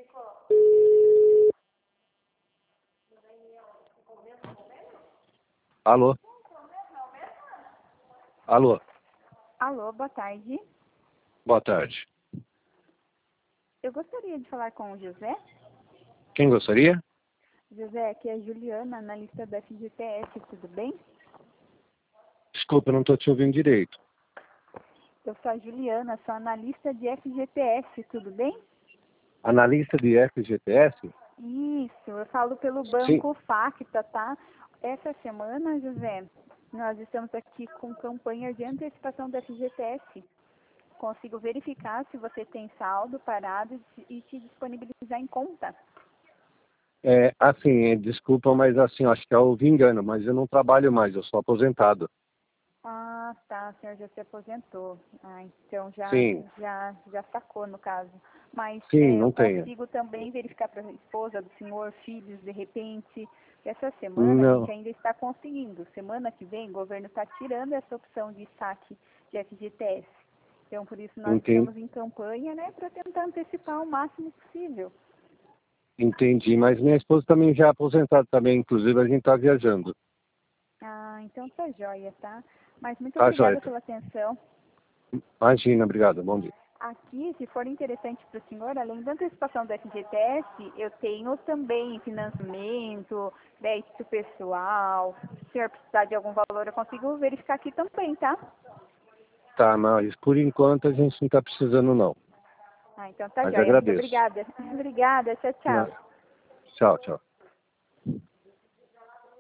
Alô? Alô? Alô, boa tarde. Boa tarde. Eu gostaria de falar com o José. Quem gostaria? José, aqui é a Juliana, analista da FGTS, tudo bem? Desculpa, eu não estou te ouvindo direito. Eu sou a Juliana, sou analista de FGTS, tudo bem? Analista de FGTS? Isso, eu falo pelo Sim. Banco Facta, tá? Essa semana, José, nós estamos aqui com campanha de antecipação da FGTS. Consigo verificar se você tem saldo parado e te disponibilizar em conta. Desculpa, mas assim, acho que houve engano, mas eu não trabalho mais, eu sou aposentado. Ah, tá, o senhor já se aposentou. Ah, então Sim, já sacou no caso. Mas sim, eu não tenho. consigo também verificar para a esposa do senhor, filhos, de repente. Essa semana a Não, gente ainda está conseguindo. Semana que vem o governo está tirando essa opção de saque de FGTS. Então por isso nós entendi, estamos em campanha, né, para tentar antecipar o máximo possível. entendi, mas minha esposa também já é aposentada também, inclusive a gente está viajando. Ah, então tá joia, tá? Mas muito Tá, joia. obrigada pela atenção. Imagina, obrigado, bom dia. Aqui, se for interessante para o senhor, além da antecipação do FGTS, eu tenho também financiamento, crédito pessoal. Se o senhor precisar de algum valor, eu consigo verificar aqui também, tá? Tá, mas por enquanto a gente não está precisando não, Ah, então tá mas joia. Muito agradeço. obrigada. Obrigada. Tchau, tchau. Tchau, tchau.